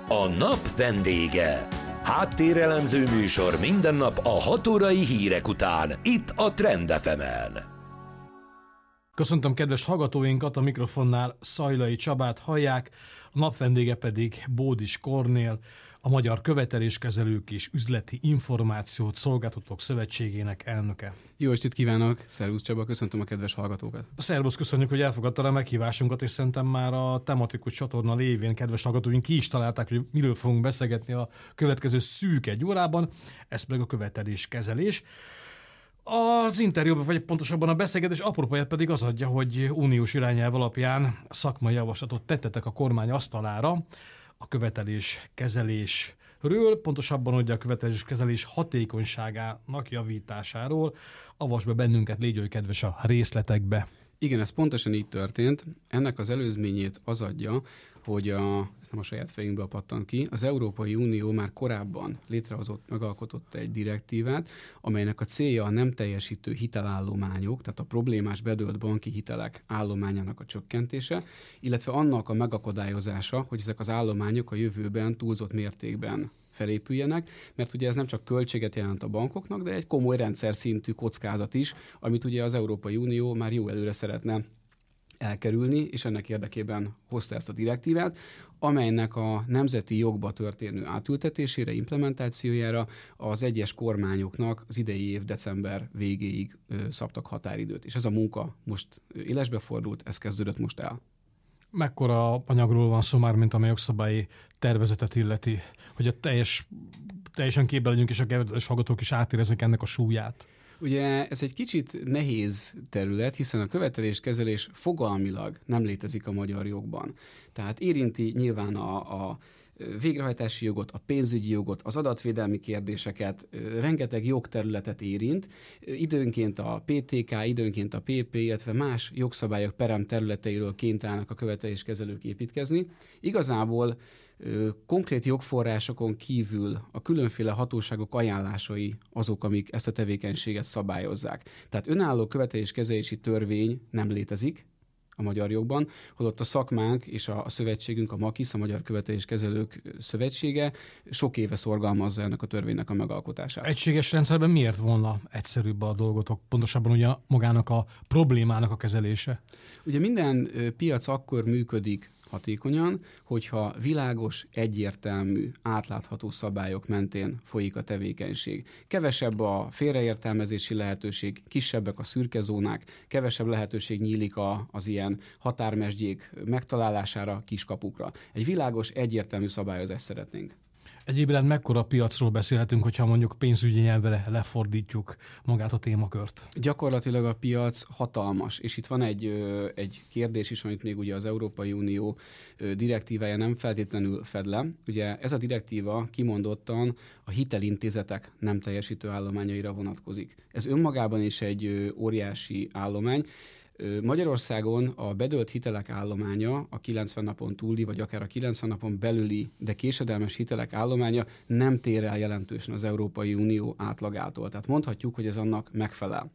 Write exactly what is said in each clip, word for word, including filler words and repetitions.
A nap vendége. Háttérelemző műsor minden nap a hat órai hírek után, itt a Trend ef emen. Köszöntöm kedves hallgatóinkat, a mikrofonnál Szajlai Csabát hallják, a nap vendége pedig Bódis Kornél, a Magyar Követeléskezelők és Üzleti Információt Szolgáltatók Szövetségének elnöke. Jó estét kívánok! Szervusz Csaba, köszöntöm a kedves hallgatókat! Szervusz, köszönjük, hogy elfogadtad a meghívásunkat, és szerintem már a tematikus csatorna lévén kedves hallgatóink ki is találták, hogy miről fogunk beszélgetni a következő szűk egy órában, ez pedig a követeléskezelés. Az interjúban, vagy pontosabban a beszélgetés apropóját pedig az adja, hogy uniós irányelv alapján szakmai javaslatot tettetek a kormány asztalára a követeléskezelésről, pontosabban, hogy a követeléskezelés hatékonyságának javításáról. Avasd be bennünket, légy oly kedves, a részletekbe. Igen, ez pontosan így történt. Ennek az előzményét az adja, hogy a, ezt nem a saját fejünkbe pattant ki, az Európai Unió már korábban létrehozott, megalkotott egy direktívát, amelynek a célja a nem teljesítő hitelállományok, tehát a problémás bedőlt banki hitelek állományának a csökkentése, illetve annak a megakadályozása, hogy ezek az állományok a jövőben túlzott mértékben felépüljenek, mert ugye ez nem csak költséget jelent a bankoknak, de egy komoly rendszer szintű kockázat is, amit ugye az Európai Unió már jó előre szeretne elkerülni, és ennek érdekében hozta ezt a direktívát, amelynek a nemzeti jogba történő átültetésére, implementációjára az egyes kormányoknak az idei év december végéig ö, szabtak határidőt. És ez a munka most élesbe fordult, ez kezdődött most el. Mekkora anyagról van szó már, mint amely jogszabályi tervezetet illeti, hogy a teljes, teljesen képbe legyünk, és a kedves hallgatók is átéreznek ennek a súlyát? Ugye ez egy kicsit nehéz terület, hiszen a követeléskezelés fogalmilag nem létezik a magyar jogban. Tehát érinti nyilván a, a végrehajtási jogot, a pénzügyi jogot, az adatvédelmi kérdéseket, rengeteg jogterületet érint, időnként a pé té ká, időnként a pé pé, illetve más jogszabályok perem területeiről kénytelenek a követeléskezelők építkezni. Igazából konkrét jogforrásokon kívül a különféle hatóságok ajánlásai azok, amik ezt a tevékenységet szabályozzák. Tehát önálló követeléskezelési törvény nem létezik a magyar jogban, holott a szakmánk és a, a szövetségünk, a MAKISZ, a Magyar Követeléskezelők Szövetsége sok éve szorgalmazza ennek a törvénynek a megalkotását. Egységes rendszerben miért volna egyszerűbb a dolgotok? Pontosabban ugye magának a problémának a kezelése? Ugye minden piac akkor működik hatékonyan, hogyha világos, egyértelmű, átlátható szabályok mentén folyik a tevékenység. Kevesebb a félreértelmezési lehetőség, kisebbek a szürke zónák, kevesebb lehetőség nyílik a, az ilyen határmesdjék megtalálására, kiskapukra. Egy világos, egyértelmű szabályozást szeretnénk. Egyébként mekkora piacról beszélhetünk, hogyha mondjuk pénzügyi nyelvre lefordítjuk magát a témakört? Gyakorlatilag a piac hatalmas, és itt van egy, egy kérdés is, amit még ugye az Európai Unió direktívája nem feltétlenül fed le. Ugye ez a direktíva kimondottan a hitelintézetek nem teljesítő állományaira vonatkozik. Ez önmagában is egy óriási állomány. Magyarországon a bedölt hitelek állománya, a kilencven napon túli, vagy akár a kilencven napon belüli, de késedelmes hitelek állománya nem tér el jelentősen az Európai Unió átlagától. Tehát mondhatjuk, hogy ez annak megfelel.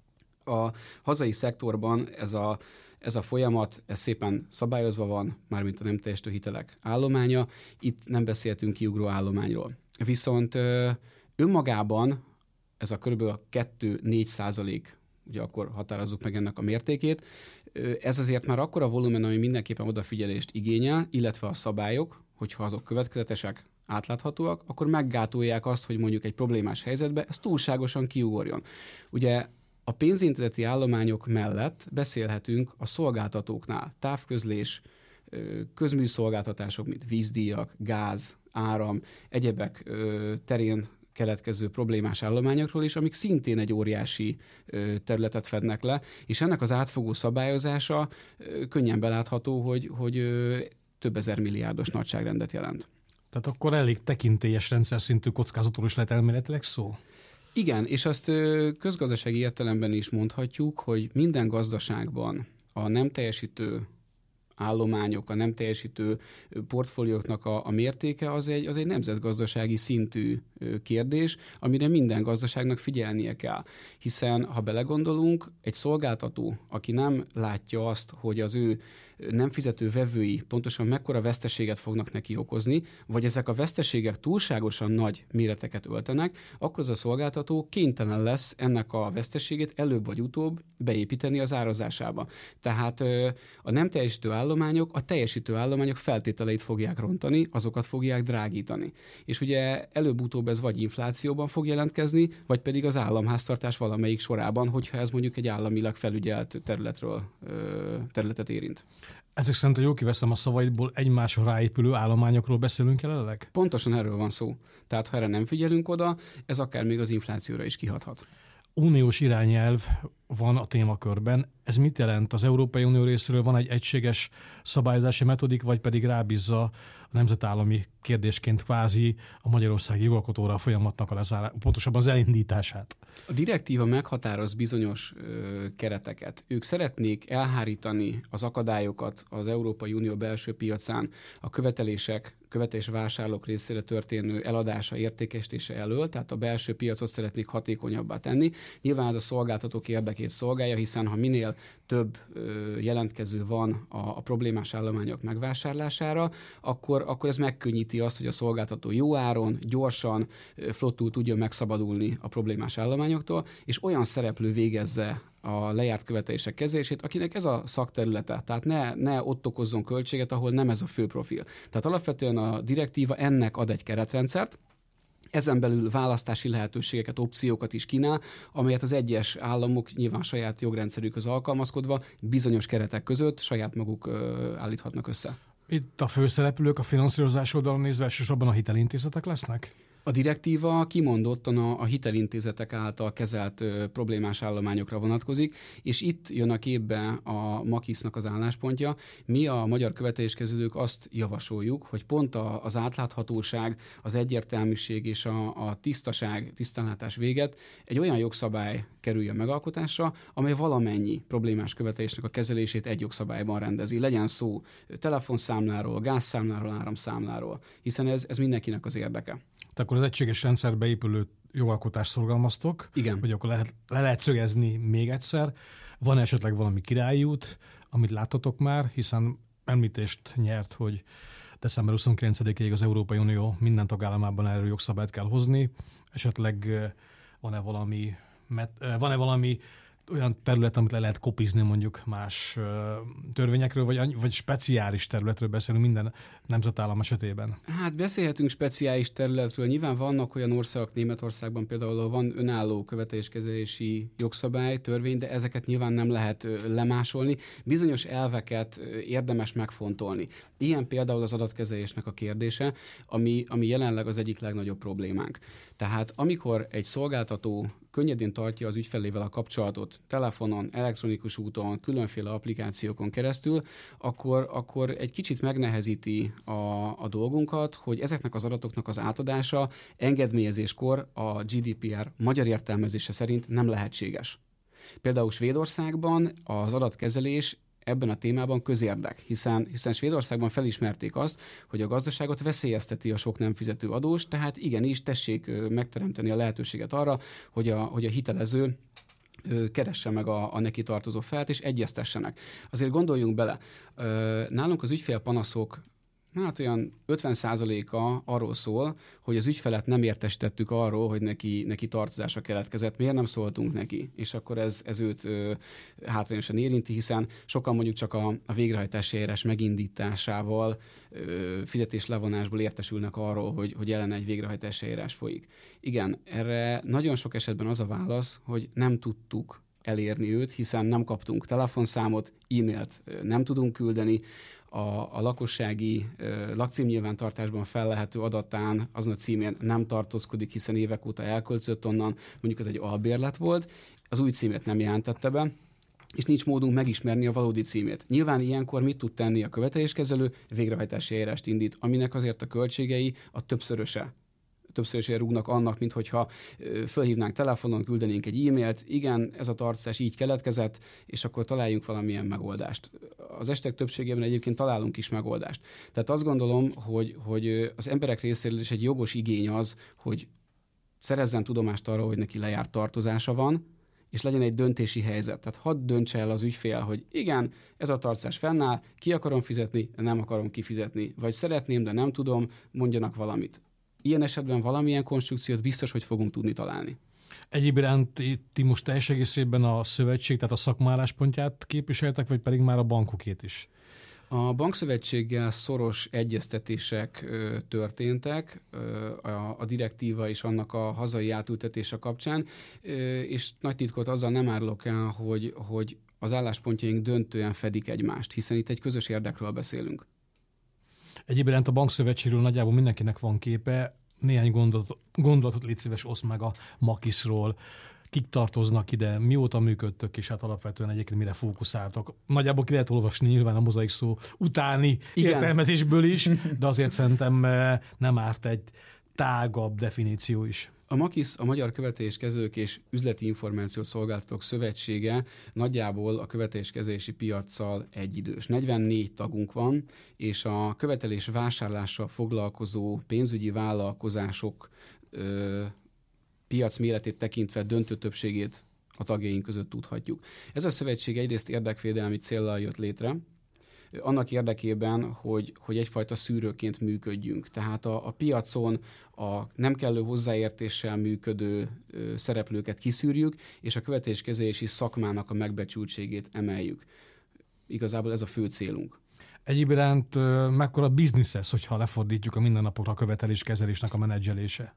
A hazai szektorban ez a, ez a folyamat, ez szépen szabályozva van, mármint a nem teljesítő hitelek állománya. Itt nem beszéltünk kiugró állományról. Viszont önmagában ez a kb. kettő-négy százalék, ugye akkor határozzuk meg ennek a mértékét. Ez azért már akkora volumen, ami mindenképpen odafigyelést igényel, illetve a szabályok, hogyha azok következetesek, átláthatóak, akkor meggátolják azt, hogy mondjuk egy problémás helyzetbe ez túlságosan kiugorjon. Ugye a pénzintézeti állományok mellett beszélhetünk a szolgáltatóknál, távközlés, közműszolgáltatások, mint vízdíjak, gáz, áram, egyebek terén keletkező problémás állományokról is, amik szintén egy óriási területet fednek le, és ennek az átfogó szabályozása könnyen belátható, hogy, hogy több ezer milliárdos nagyságrendet jelent. Tehát akkor elég tekintélyes rendszer szintű kockázatról is lehet elméletileg szó? Igen, és azt közgazdasági értelemben is mondhatjuk, hogy minden gazdaságban a nem teljesítő állományok, a nem teljesítő portfólióknak a, a mértéke az egy, az egy nemzetgazdasági szintű kérdés, amire minden gazdaságnak figyelnie kell. Hiszen, ha belegondolunk, egy szolgáltató, aki nem látja azt, hogy az ő nem fizető vevői pontosan mekkora veszteséget fognak neki okozni, vagy ezek a veszteségek túlságosan nagy méreteket öltenek, akkor az a szolgáltató kénytelen lesz ennek a veszteségét előbb vagy utóbb beépíteni az árazásába. Tehát a nem teljesítő állományok a teljesítő állományok feltételeit fogják rontani, azokat fogják drágítani. És ugye előbb-utóbb ez vagy inflációban fog jelentkezni, vagy pedig az államháztartás valamelyik sorában, hogyha ez mondjuk egy államilag felügyelt területről, területet érint. Ezek szerint, ha jól kiveszem a szavaidból, egymásra ráépülő állományokról beszélünk jelenleg? Pontosan erről van szó. Tehát ha erre nem figyelünk oda, ez akár még az inflációra is kihathat. Uniós irányelv van a témakörben. Ez mit jelent? Az Európai Unió részéről van egy egységes szabályozási metodik, vagy pedig rábízza a nemzetállami kérdésként kvázi a magyarországi jogalkotóra a folyamatnak a lezárá, pontosabban az elindítását? A direktíva meghatároz bizonyos ö, kereteket. Ők szeretnék elhárítani az akadályokat az Európai Unió belső piacán a követelések, követelés vásárlók részére történő eladása, értékesítése elől, tehát a belső piacot szeretnék hatékonyabbá tenni. Nyilván ez a szolgáltatók érdekét szolgálja, hiszen ha minél több ö, jelentkező van a, a problémás állományok megvásárlására, akkor, akkor ez megkönnyíti azt, hogy a szolgáltató jó áron, gyorsan, flottul tudja megszabadulni a problémás állományoktól, és olyan szereplő végezze a lejárt követelések kezelését, akinek ez a szakterülete. Tehát ne, ne ott okozzon költséget, ahol nem ez a fő profil. Tehát alapvetően a direktíva ennek ad egy keretrendszert, ezen belül választási lehetőségeket, opciókat is kínál, amelyet az egyes államok nyilván saját jogrendszerükhöz alkalmazkodva bizonyos keretek között saját maguk ö, állíthatnak össze. Itt a főszereplők a finanszírozás oldalon nézve elsősorban a hitelintézetek lesznek? A direktíva kimondottan a, a hitelintézetek által kezelt ö, problémás állományokra vonatkozik, és itt jön a képbe a MAKIS-nak az álláspontja. Mi a magyar követeléskezelők azt javasoljuk, hogy pont a, az átláthatóság, az egyértelműség és a, a tisztaság, tisztánlátás véget egy olyan jogszabály kerüljön megalkotásra, amely valamennyi problémás követelésnek a kezelését egy jogszabályban rendezi. Legyen szó telefonszámláról, gázszámláról, áramszámláról, hiszen ez, ez mindenkinek az érdeke. Tehát akkor az egységes rendszerbe épülő jogalkotást szorgalmaztok, Igen. hogy akkor lehet, le lehet szögezni még egyszer. Van esetleg valami királyi út, amit láttatok már, hiszen említést nyert, hogy december huszonkilencedikéig az Európai Unió minden tagállamában erről jogszabályt kell hozni. Esetleg van-e valami, van-e valami olyan terület, amit le lehet kopizni mondjuk más törvényekről, vagy, vagy speciális területről beszélünk minden nemzetállam esetében? Hát beszélhetünk speciális területről. Nyilván vannak olyan országok, Németországban például, ahol van önálló követeléskezelési jogszabály, törvény, de ezeket nyilván nem lehet lemásolni. Bizonyos elveket érdemes megfontolni. Ilyen például az adatkezelésnek a kérdése, ami, ami jelenleg az egyik legnagyobb problémánk. Tehát amikor egy szolgáltató könnyedén tartja az ügyfelével a kapcsolatot telefonon, elektronikus úton, különféle applikációkon keresztül, akkor, akkor egy kicsit megnehezíti a, a dolgunkat, hogy ezeknek az adatoknak az átadása engedélyezéskor a G D P R magyar értelmezése szerint nem lehetséges. Például Svédországban az adatkezelés ebben a témában közérdek, hiszen, hiszen Svédországban felismerték azt, hogy a gazdaságot veszélyezteti a sok nem fizető adós, tehát igenis tessék megteremteni a lehetőséget arra, hogy a, hogy a hitelező keresse meg a, a neki tartozó felet, és egyeztessenek. Azért gondoljunk bele, nálunk az ügyfélpanaszok hát olyan ötven százaléka arról szól, hogy az ügyfelet nem értesítettük arról, hogy neki, neki tartozása keletkezett, miért nem szóltunk neki, és akkor ez, ez őt ö, hátrányosan érinti, hiszen sokan mondjuk csak a, a végrehajtási eljárás megindításával, ö, fizetéslevonásból értesülnek arról, hogy, hogy ellene egy végrehajtási eljárás folyik. Igen, erre nagyon sok esetben az a válasz, hogy nem tudtuk elérni őt, hiszen nem kaptunk telefonszámot, e-mailt nem tudunk küldeni, a, a lakossági ö, lakcímnyilvántartásban fellehető adatán azon a címén nem tartózkodik, hiszen évek óta elköltözött onnan, mondjuk ez egy albérlet volt, az új címét nem jelentette be, és nincs módunk megismerni a valódi címét. Nyilván ilyenkor mit tud tenni a követeléskezelő? Végrehajtási eljárást indít, aminek azért a költségei a többszöröse. többszörösére rúgnak annak, mint hogyha fölhívnánk telefonon, küldenénk egy e-mailt, igen, ez a tartozás így keletkezett, és akkor találjunk valamilyen megoldást. Az esetek többségében egyébként találunk is megoldást. Tehát azt gondolom, hogy, hogy az emberek részéről is egy jogos igény az, hogy szerezzen tudomást arról, hogy neki lejárt tartozása van, és legyen egy döntési helyzet. Tehát hadd döntse el az ügyfél, hogy igen, ez a tartozás fennáll, ki akarom fizetni, nem akarom kifizetni, vagy szeretném, de nem tudom, mondjanak valamit. Ilyen esetben valamilyen konstrukciót biztos, hogy fogunk tudni találni. Egyéb iránt ti most teljes egészében a szövetség, tehát a szakmáláspontját képviseltek, vagy pedig már a bankokét is? A bankszövetséggel szoros egyeztetések ö, történtek ö, a, a direktíva és annak a hazai átültetése kapcsán, ö, és nagy titkot azzal nem árulok el, hogy, hogy az álláspontjaink döntően fedik egymást, hiszen itt egy közös érdekről beszélünk. Egyéb iránt a bankszövetségről nagyjából mindenkinek van képe. Néhány gondolatot, gondolatot légy szíves, oszd meg a Makiszról. Kik tartoznak ide, mióta működtök, és hát alapvetően egyébként mire fókuszáltok. Nagyjából ki lehet olvasni nyilván a mozaik szó utáni Igen. értelmezésből is, de azért szerintem nem árt egy tágabb definíció is. A Makisz, a Magyar Követeléskezelők és Üzleti Információs Szolgáltatók Szövetsége nagyjából a követeléskezelési piaccal egyidős. negyvennégy tagunk van, és a követelés vásárlással foglalkozó pénzügyi vállalkozások ö, piac méretét tekintve döntő többségét a tagjaink között tudhatjuk. Ez a szövetség egyrészt érdekvédelmi céllal jött létre, annak érdekében, hogy, hogy egyfajta szűrőként működjünk. Tehát a, a piacon a nem kellő hozzáértéssel működő ö, szereplőket kiszűrjük, és a követeléskezelési szakmának a megbecsültségét emeljük. Igazából ez a fő célunk. Egyéb iránt mekkora biznisz ez, hogyha lefordítjuk a mindennapokra a követeléskezelésnek a menedzselése?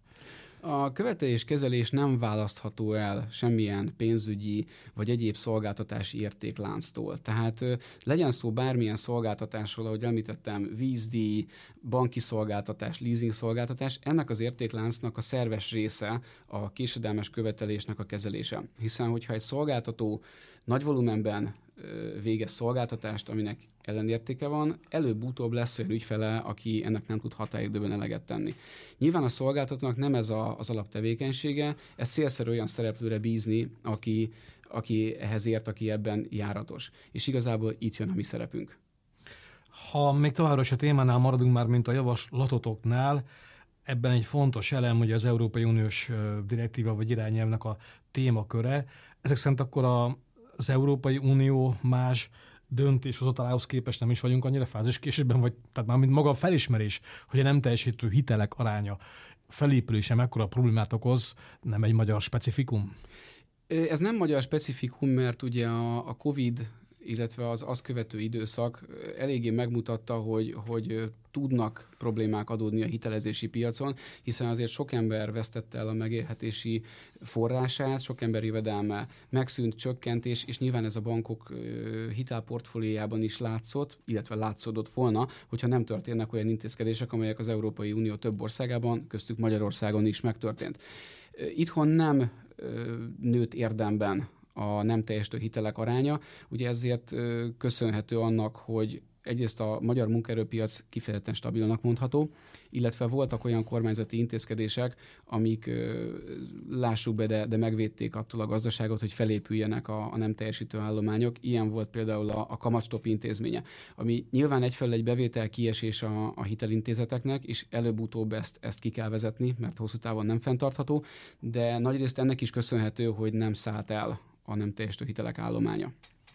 A követeléskezelés nem választható el semmilyen pénzügyi vagy egyéb szolgáltatási értéklánctól. Tehát legyen szó bármilyen szolgáltatásról, ahogy említettem, vízdíj, banki szolgáltatás, leasing szolgáltatás, ennek az értékláncnak a szerves része a késedelmes követelésnek a kezelése. Hiszen, hogyha egy szolgáltató nagy volumenben végez szolgáltatást, aminek ellenértéke van, előbb-utóbb lesz olyan ügyfele, aki ennek nem tud határidőben eleget tenni. Nyilván a szolgáltatónak nem ez a, az alaptevékenysége, ez célszerű olyan szereplőre bízni, aki, aki ehhez ért, aki ebben járatos. És igazából itt jön a mi szerepünk. Ha még továbbra is a témánál maradunk már, mint a javaslatotoknál, ebben egy fontos elem, hogy az Európai Uniós direktíva vagy irányelvnek a témaköre. Ezek szerint akkor a, az Európai Unió más döntéshozatalához képest nem is vagyunk annyira fáziskésésben, vagy tehát már mint maga a felismerés, hogy a nem teljesítő hitelek aránya felépülése mekkora problémát okoz, nem egy magyar specifikum? Ez nem magyar specifikum, mert ugye a, a Covid, illetve az azt követő időszak eléggé megmutatta, hogy, hogy tudnak problémák adódni a hitelezési piacon, hiszen azért sok ember vesztette el a megélhetési forrását, sok ember jövedelme megszűnt, csökkent, és, és nyilván ez a bankok hitelportfóliójában is látszott, illetve látszódott volna, hogyha nem történnek olyan intézkedések, amelyek az Európai Unió több országában, köztük Magyarországon is megtörtént. Itthon nem nőtt érdemben a nem teljesítő hitelek aránya. Ugye ezért köszönhető annak, hogy egyrészt a magyar munkaerőpiac kifejezetten stabilnak mondható, illetve voltak olyan kormányzati intézkedések, amik, lássuk be, de, de megvédték attól a gazdaságot, hogy felépüljenek a, a nem teljesítő állományok. Ilyen volt például a, a kamatstop intézménye, ami nyilván egyfelől egy bevétel kiesés a, a hitelintézeteknek, és előbb-utóbb ezt, ezt ki kell vezetni, mert hosszú távon nem fenntartható, de nagyrészt ennek is köszönhető, hogy nem szállt el a nem teljesítő hitelek állománya.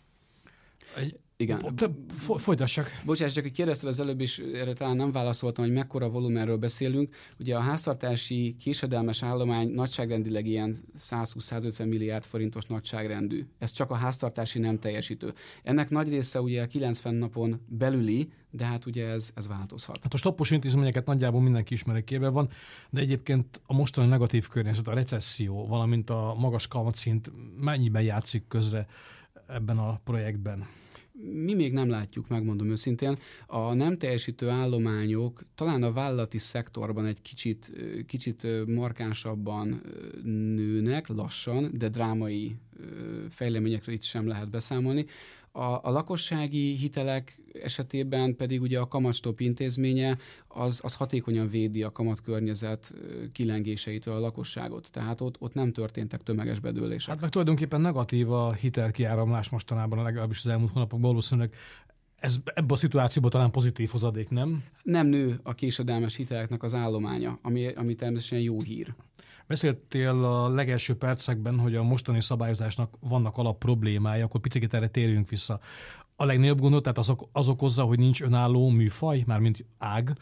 Egy, Igen. Folytassak. Bocsánat, csak hogy kérdezted az előbb is, erre talán nem válaszoltam, hogy mekkora volumenről beszélünk. Ugye a háztartási késedelmes állomány nagyságrendileg ilyen száz-húsz-százötven milliárd forintos nagyságrendű. Ez csak a háztartási nem teljesítő. Ennek nagy része ugye a kilencven napon belüli, de hát ugye ez, ez változhat. Hát a stoppos intézményeket nagyjából mindenki ismeri, képben van, de egyébként a mostani negatív környezet, a recesszió, valamint a magas kamatszint mennyiben játszik közre ebben a projektben? Mi még nem látjuk, megmondom őszintén. A nem teljesítő állományok talán a vállalati szektorban egy kicsit, kicsit markánsabban nőnek, lassan, de drámai fejleményekről itt sem lehet beszámolni. A, a lakossági hitelek esetében pedig ugye a kamatstop intézménye az, az hatékonyan védi a kamatkörnyezet kilengéseitől a lakosságot. Tehát ott, ott nem történtek tömeges bedőlések. Hát meg tulajdonképpen negatív a hitelkiáramlás mostanában, legalábbis az elmúlt hónapokban valószínűleg. Ez ebben a szituációban talán pozitív hozadék, nem? Nem nő a késedelmes hiteleknek az állománya, ami, ami természetesen jó hír. Beszéltél a legelső percekben, hogy a mostani szabályozásnak vannak alap problémái, akkor picit erre térjünk vissza. A legnagyobb gondot, tehát az, az okozza, hogy nincs önálló műfaj, mármint ág,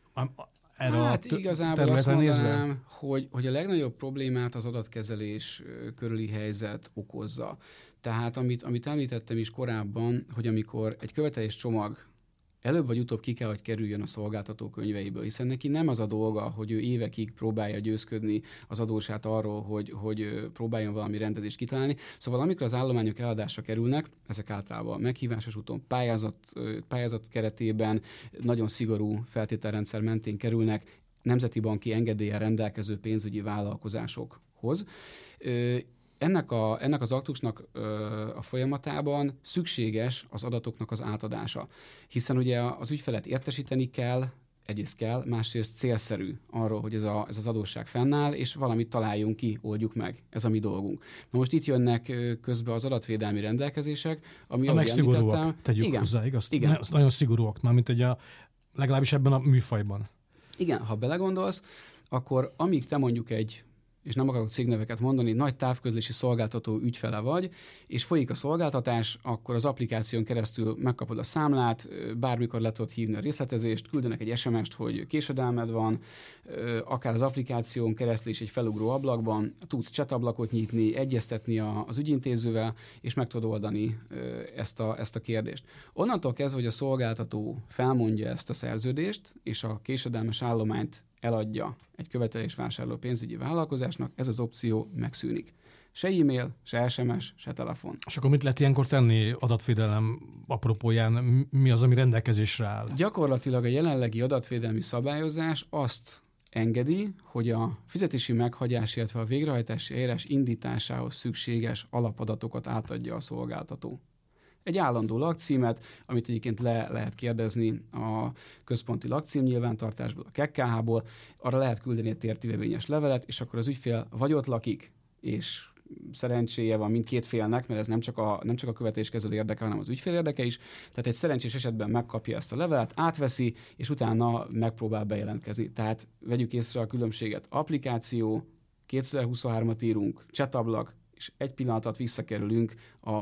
erre hát a t- igazából azt mondanám, hogy, hogy a legnagyobb problémát az adatkezelés körüli helyzet okozza. Tehát amit, amit említettem is korábban, hogy amikor egy követelés csomag előbb vagy utóbb ki kell, hogy kerüljön a szolgáltató könyveiből, hiszen neki nem az a dolga, hogy ő évekig próbálja győzködni az adósát arról, hogy, hogy próbáljon valami rendezést kitalálni. Szóval amikor az állományok eladásra kerülnek, ezek általában meghívásos úton, pályázat, pályázat keretében, nagyon szigorú feltételrendszer mentén kerülnek nemzeti banki engedéllyel rendelkező pénzügyi vállalkozásokhoz. Ennek, a, ennek az aktusnak ö, a folyamatában szükséges az adatoknak az átadása, hiszen ugye az ügyfelet értesíteni kell, egyrészt kell, másrészt célszerű arról, hogy ez, a, ez az adósság fennáll, és valamit találjunk ki, oldjuk meg. Ez a mi dolgunk. Na most itt jönnek közbe az adatvédelmi rendelkezések, ami, a ahogy megszigorúak, tegyük igen, hozzá, igaz? Igen. Ne, nagyon szigorúak, mármint egy a, legalábbis ebben a műfajban. Igen, ha belegondolsz, akkor amíg te mondjuk egy és nem akarok cégneveket mondani, nagy távközlési szolgáltató ügyfele vagy, és folyik a szolgáltatás, akkor az applikáción keresztül megkapod a számlát, bármikor le tudod hívni a részletezést, küldenek egy es em est, hogy késedelmed van, akár az applikáción keresztül is egy felugró ablakban, tudsz chatablakot nyitni, egyeztetni az ügyintézővel, és meg tudod oldani ezt a, ezt a kérdést. Onnantól kezdve, hogy a szolgáltató felmondja ezt a szerződést, és a késedelmes állományt eladja egy követelésvásárló pénzügyi vállalkozásnak, ez az opció megszűnik. Se e-mail, se es em es, se telefon. És akkor mit lehet ilyenkor tenni adatvédelem apropóján? Mi az, ami rendelkezésre áll? Gyakorlatilag a jelenlegi adatvédelmi szabályozás azt engedi, hogy a fizetési meghagyás, illetve a végrehajtási eljárás indításához szükséges alapadatokat átadja a szolgáltató. Egy állandó lakcímet, amit egyébként le lehet kérdezni a központi lakcím nyilvántartásból, a ká ká há-ból, arra lehet küldeni egy tértivevényes levelet, és akkor az ügyfél vagy ott lakik, és szerencséje van mindkét félnek, mert ez nem csak a, nem csak a követéskezelő érdeke, hanem az ügyfél érdeke is. Tehát egy szerencsés esetben megkapja ezt a levelet, átveszi, és utána megpróbál bejelentkezni. Tehát vegyük észre a különbséget. Applikáció, kétezer-huszonhármat írunk, chatablak, és egy pillanatot visszakerülünk a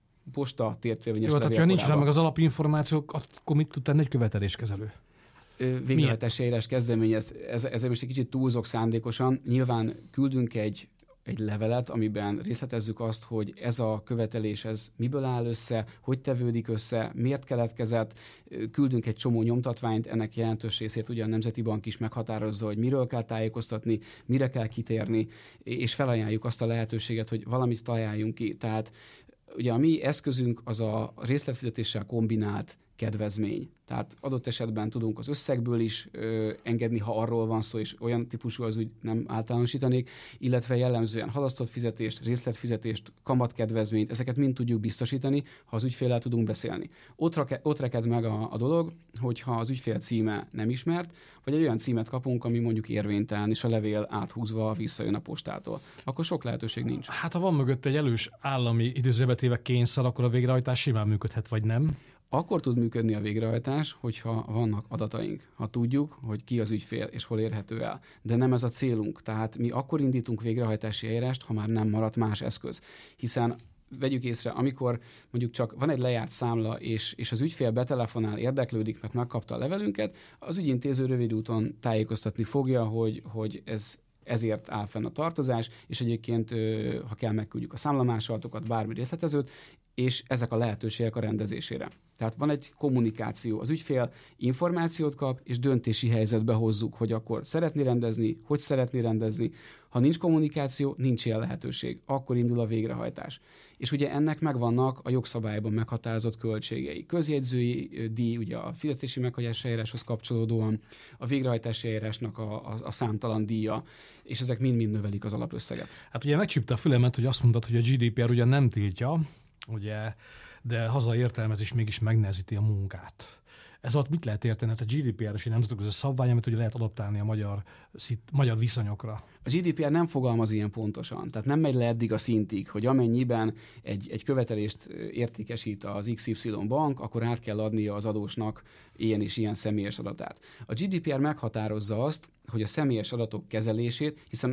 posta tértvényes levél. Tehát, ha nincs meg az alapinformációk, akkor mit tud tenni egy követeléskezelő? Végrehajtási eljárás kezdeményez. Ezzel most egy kicsit túlzok szándékosan. Nyilván küldünk egy, egy levelet, amiben részletezzük azt, hogy ez a követelés, ez miből áll össze, hogy tevődik össze, miért keletkezett. Küldünk egy csomó nyomtatványt, ennek jelentős részét ugye a Nemzeti Bank is meghatározza, hogy miről kell tájékoztatni, mire kell kitérni, és felajánljuk azt a lehetőséget, hogy valamit találjunk ki. Tehát ugye a mi eszközünk az a részletfizetéssel kombinált kedvezmény. Tehát adott esetben tudunk az összegből is ö, engedni, ha arról van szó, és olyan típusú az úgy nem általánosítanék, illetve jellemzően halasztott fizetést, részletfizetést, kamatkedvezményt, ezeket mind tudjuk biztosítani, ha az ügyféllel tudunk beszélni. Ott, rake, ott reked meg a, a dolog, hogyha az ügyfél címe nem ismert, vagy egy olyan címet kapunk, ami mondjuk érvénytelen, és a levél áthúzva visszajön a postától. Akkor sok lehetőség nincs. Hát ha van mögött egy elős állami időzőbetéve kényszer, akkor a végrehajtás simán működhet, vagy nem? Akkor tud működni a végrehajtás, hogyha vannak adataink, ha tudjuk, hogy ki az ügyfél és hol érhető el. De nem ez a célunk. Tehát mi akkor indítunk végrehajtási eljárást, ha már nem maradt más eszköz. Hiszen vegyük észre, amikor mondjuk csak van egy lejárt számla, és, és az ügyfél betelefonál, érdeklődik, mert megkapta a levelünket, az ügyintéző rövid úton tájékoztatni fogja, hogy, hogy ez ezért áll fenn a tartozás, és egyébként, ha kell, megküldjük a számlamásolatokat, bármi részletezőt, és ezek a lehetőségek a rendezésére. Tehát van egy kommunikáció. Az ügyfél információt kap, és döntési helyzetbe hozzuk, hogy akkor szeretné rendezni, hogy szeretné rendezni. Ha nincs kommunikáció, nincs ilyen lehetőség. Akkor indul a végrehajtás. És ugye ennek megvannak a jogszabályban meghatározott költségei. Közjegyzői díj, ugye a fizetési meghagyási eljáráshoz kapcsolódóan, a végrehajtási eljárásnak a, a, a számtalan díja, és ezek mind-mind növelik az alapösszeget. Hát ugye megcsípte a fülemet, hogy azt mondtad, hogy a gé dé pé er ugye nem tiltja, ugye, de hazai értelmezés mégis megnehezíti a munkát. Ez alatt mit lehet érteni? Hát a gé dé pé er-es egy nemzetközi szabvány, amit ugye lehet adaptálni a magyar, magyar viszonyokra. A gé dé pé er nem fogalmaz ilyen pontosan, tehát nem megy le eddig a szintig, hogy amennyiben egy, egy követelést értékesít az iksz ipszilon bank, akkor át kell adnia az adósnak ilyen és ilyen személyes adatát. A gé dé pé er meghatározza azt, hogy a személyes adatok kezelését, hiszen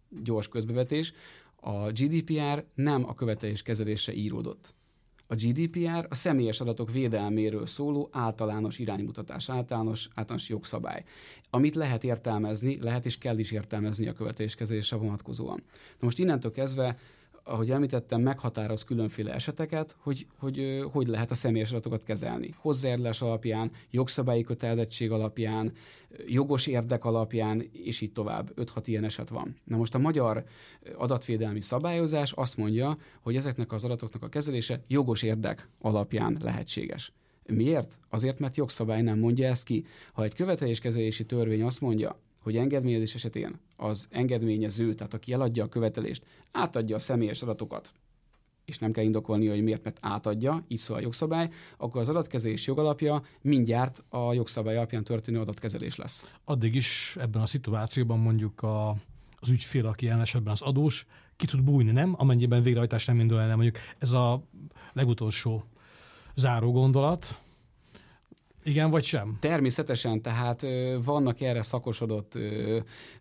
gyors közbevetés, a gé dé pé er nem a követeléskezelésre íródott. A gé dé pé er a személyes adatok védelméről szóló általános iránymutatás, általános, általános jogszabály, amit lehet értelmezni, lehet és kell is értelmezni a követeléskezelésre vonatkozóan. Na most innentől kezdve, ahogy említettem, meghatároz különféle eseteket, hogy, hogy hogy lehet a személyes adatokat kezelni. Hozzájárulás alapján, jogszabályi kötelezettség alapján, jogos érdek alapján, és így tovább. öt-hat ilyen eset van. Na most a magyar adatvédelmi szabályozás azt mondja, hogy ezeknek az adatoknak a kezelése jogos érdek alapján lehetséges. Miért? Azért, mert jogszabály nem mondja ezt ki. Ha egy követeléskezelési törvény azt mondja, hogy engedményezés esetén az engedményező, tehát aki eladja a követelést, átadja a személyes adatokat, és nem kell indokolni, hogy miért, mert átadja, így szól a jogszabály, akkor az adatkezelés jogalapja mindjárt a jogszabály alapján történő adatkezelés lesz. Addig is ebben a szituációban mondjuk a, az ügyfél, aki jelen esetben az adós, ki tud bújni, nem? Amennyiben végrehajtás nem indul el, nem mondjuk. Ez a legutolsó záró gondolat. Igen, vagy sem? Természetesen, tehát ö, vannak erre szakosodott ö,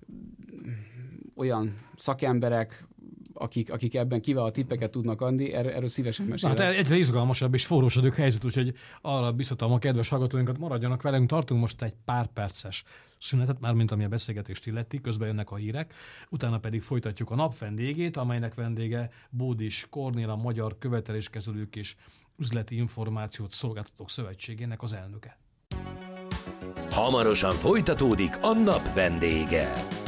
olyan szakemberek, akik, akik ebben kiváló tippeket tudnak adni, erről, erről szívesen mesélek. Hát egyre izgalmasabb és forrósodó helyzet, úgyhogy arra biztatom a kedves hallgatóinkat, maradjanak velünk, tartunk most egy pár perces szünetet, mármint ami a beszélgetést illeti, közben jönnek a hírek, utána pedig folytatjuk a nap vendégét, amelynek vendége Bódis Kornél, a Magyar Követeléskezelők és Üzleti Információt Szolgáltatók Szövetségének az elnöke. Hamarosan folytatódik a nap vendége.